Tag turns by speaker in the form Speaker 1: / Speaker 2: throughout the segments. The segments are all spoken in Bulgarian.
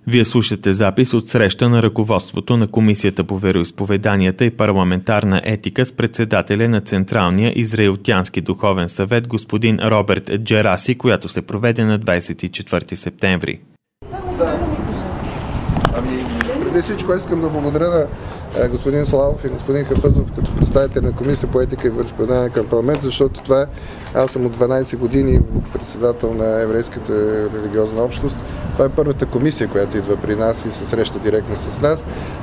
Speaker 1: Вие слушате запис от среща на ръководството на Комисията по вероизповеданията и парламентарна етика с председателя на Централния израелтянски духовен съвет господин Роберт Джераси, която се проведе на 24 септември.
Speaker 2: Преди всичко искам да благодаря на господин Славов и господин Хафъзов като представители на Комисията по етика и вероизповедание към парламент, защото това аз съм от 12 години председател на еврейската религиозна общност. Това е първата комисия, която идва при нас и се среща директно с нас.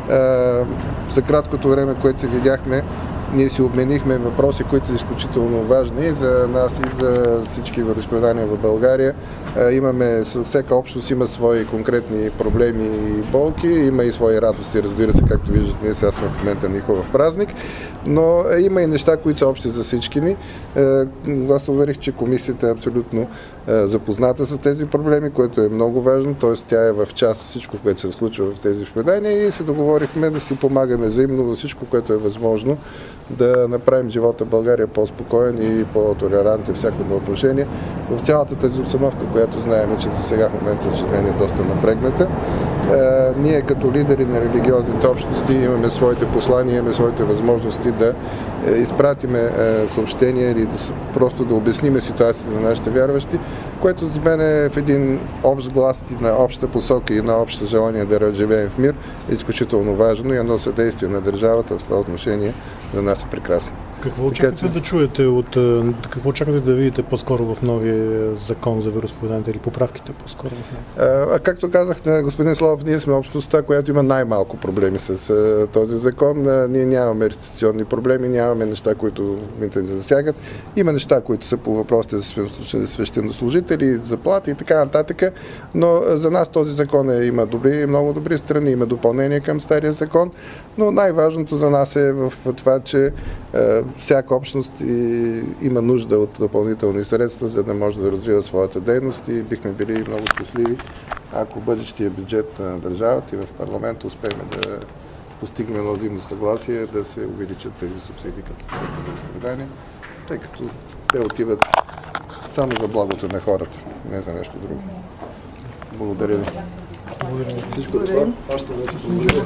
Speaker 2: За краткото време, което се видяхме, ние си обменихме въпроси, които са изключително важни и за нас, и за всички вероизповедания в България. Всяка общност има свои конкретни проблеми и болки, има и свои радости, разбира се, както виждате, ние сега сме в момента на хубав празник, но има и неща, които са общи за всички ни. Аз уверих, че комисията е абсолютно запозната с тези проблеми, което е много важно, т.е. тя е в час всичко, което се случва в тези изповедания и се договорихме да си помагаме взаимно във всичко, което е възможно, да направим живота в България по-спокоен и по-толерантен в всяко отношение. В цялата тази обстановка, която знаем, че за сега в момента, за съжаление, е доста напрегната. Ние като лидери на религиозните общности имаме своите послания, имаме своите възможности да изпратиме съобщения или просто да обясниме ситуацията на нашите вярващи, което за мен е в един общ глас и на обща посока и на общо желание да живеем в мир е изключително важно и едно съдействие на държавата в това отношение за нас е прекрасно.
Speaker 3: Какво очаквате да чуете какво очаквате да видите по-скоро в новия закон за вероизповеданието или поправките по-скоро в него?
Speaker 2: Както казах на господин Славов, ние сме общността, която има най-малко проблеми с този закон. Ние нямаме реституционни проблеми, нямаме неща, които ни засягат. Има неща, които са по въпросите за свещенослужители, заплати и така нататък, но за нас този закон има много добри страни, има допълнение към стария закон, но най-важното за нас е в това, че всяка общност има нужда от допълнителни средства, за да може да развива своята дейност и бихме били много щастливи, ако бъдещия бюджет на държавата и в парламента успеем да постигнем едно взаимно съгласие, да се увеличат тези субсидии към вероизповедание, тъй като те отиват само за благото на хората, не за нещо друго. Благодаря ви.
Speaker 3: Благодаря.
Speaker 2: Всичко добро. Още вече благодаря.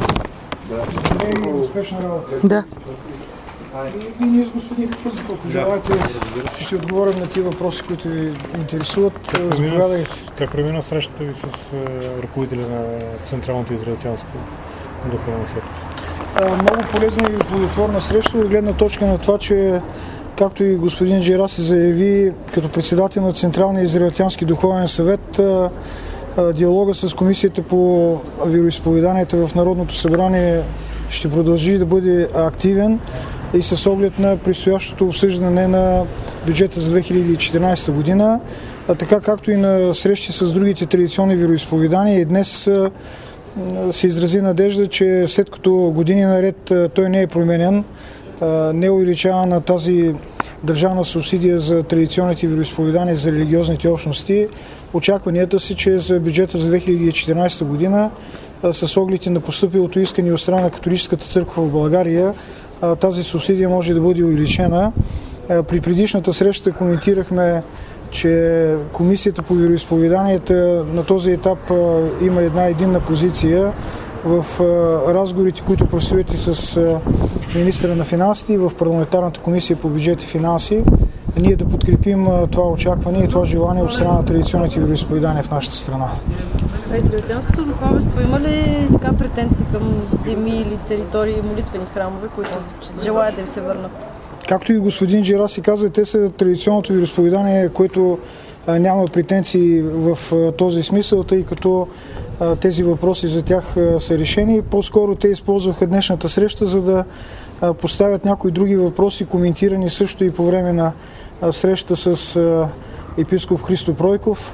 Speaker 4: Успешна работа.
Speaker 5: Да.
Speaker 4: И ние с господин Хафъзов, ако желаете, ще отговорим на тези въпроси, които ви интересуват.
Speaker 3: Как премина срещата ви с ръководителя на Централното израелтянско духовно съвет?
Speaker 4: Много полезна и плодотворна среща от гледна точка на това, че както и господин Джераси заяви, като председател на Централния израелтянски духовен съвет, диалога с Комисията по вероизповеданията в Народното събрание ще продължи да бъде активен и с оглед на предстоящото обсъждане на бюджета за 2014 година, така както и на срещи с другите традиционни вероизповедания. И днес се изрази надежда, че след като години наред той не е променен, не е увеличавана тази държавна субсидия за традиционните вероизповедания за религиозните общности, очакванията си, че за бюджета за 2014 година с оглед на постъпилото искане от страна на Католическата църква в България, тази субсидия може да бъде увеличена. При предишната среща коментирахме, че Комисията по вероизповеданията на този етап има една единна позиция в разговорите, които предстоят и с министъра на финансите и в парламентарната комисия по бюджет и финанси, ние да подкрепим това очакване и това желание от страна на традиционните вероизповедания в нашата страна.
Speaker 5: Израелтянското духовенство има ли така претенции към земи или територии и молитвени храмове, които желаят да им се върнат?
Speaker 4: Както и господин Джераси каза, те са традиционното вероизповедание, което няма претенции в този смисъл, тъй като тези въпроси за тях са решени. По-скоро те използваха днешната среща, за да поставят някои други въпроси, коментирани също и по време на среща с епископ Христо Пройков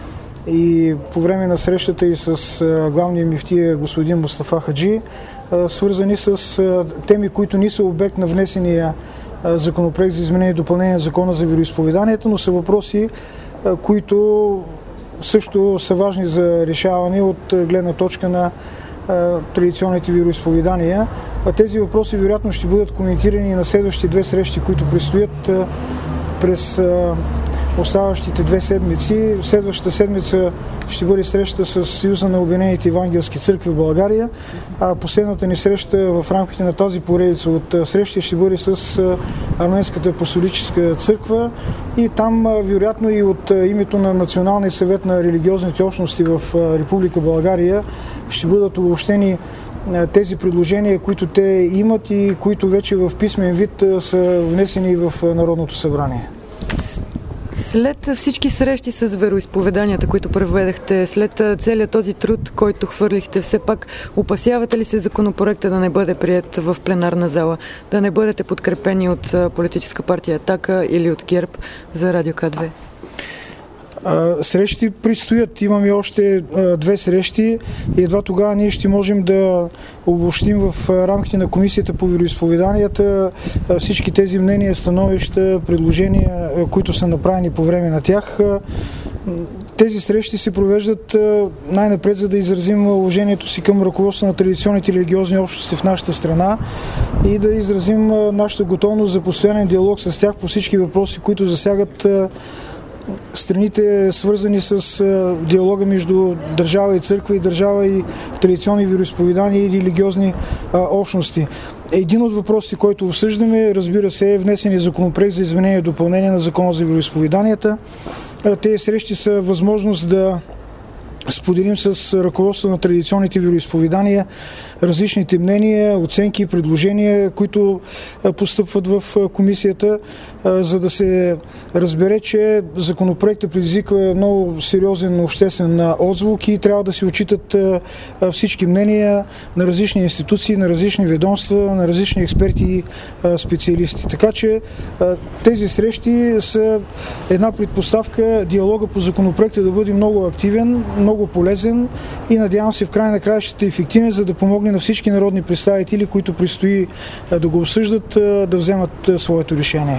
Speaker 4: и по време на срещата и с главния мифтия господин Мустафа Хаджи, свързани с теми, които не са обект на внесения законопроект за изменение и допълнение на закона за вероизповеданието, но са въпроси, които също са важни за решаване от гледна точка на традиционните вероизповедания. Тези въпроси вероятно ще бъдат коментирани на следващите две срещи, които предстоят през оставащите 2 седмици. Следващата седмица ще бъде среща с Съюза на Обединените евангелски църкви в България, а последната ни среща в рамките на тази поредица от срещи ще бъде с Арменската апостолическа църква и там вероятно и от името на Националния съвет на религиозните общности в Република България ще бъдат обобщени тези предложения, които те имат и които вече в писмен вид са внесени в Народното събрание.
Speaker 6: След всички срещи с вероизповеданията, които проведахте, след целият този труд, който хвърлихте, все пак опасявате ли се законопроекта да не бъде приет в пленарна зала, да не бъдете подкрепени от политическа партия Атака или от ГЕРБ за Радио К2?
Speaker 4: Срещи предстоят. Имаме още 2 срещи и едва тогава ние ще можем да обобщим в рамките на Комисията по вероизповеданията всички тези мнения, становища, предложения, които са направени по време на тях. Тези срещи се провеждат най-напред, за да изразим уважението си към ръководството на традиционните религиозни общности в нашата страна и да изразим нашата готовност за постоянен диалог с тях по всички въпроси, които засягат страните, свързани с диалога между държава и църква и държава и традиционни вероизповедания и религиозни общности. Един от въпросите, който обсъждаме, разбира се, е внесения законопроект за изменение и допълнение на Закона за вероизповеданията. Тези срещи са възможност да споделим с ръководството на традиционните вероизповедания различните мнения, оценки и предложения, които постъпват в комисията, за да се разбере, че законопроектът предизвиква много сериозен обществен отзвук и трябва да се отчитат всички мнения на различни институции, на различни ведомства, на различни експерти и специалисти. Така че тези срещи са една предпоставка диалога по законопроекта да бъде много активен, много полезен и надявам се в край на краищата ефективен, за да помогне на всички народни представители, които предстои да го обсъждат, да вземат своето решение.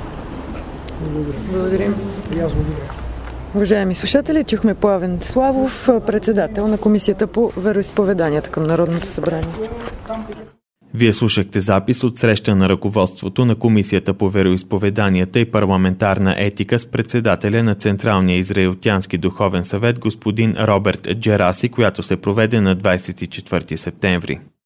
Speaker 6: Благодарим.
Speaker 4: И аз благодаря.
Speaker 6: Уважаеми слушатели, чухме Пламен Славов, председател на Комисията по вероизповеданията към Народното събрание.
Speaker 1: Вие слушахте запис от среща на ръководството на Комисията по вероизповеданията и парламентарна етика с председателя на Централния израелтянски духовен съвет господин Роберт Джераси, която се проведе на 24 септември.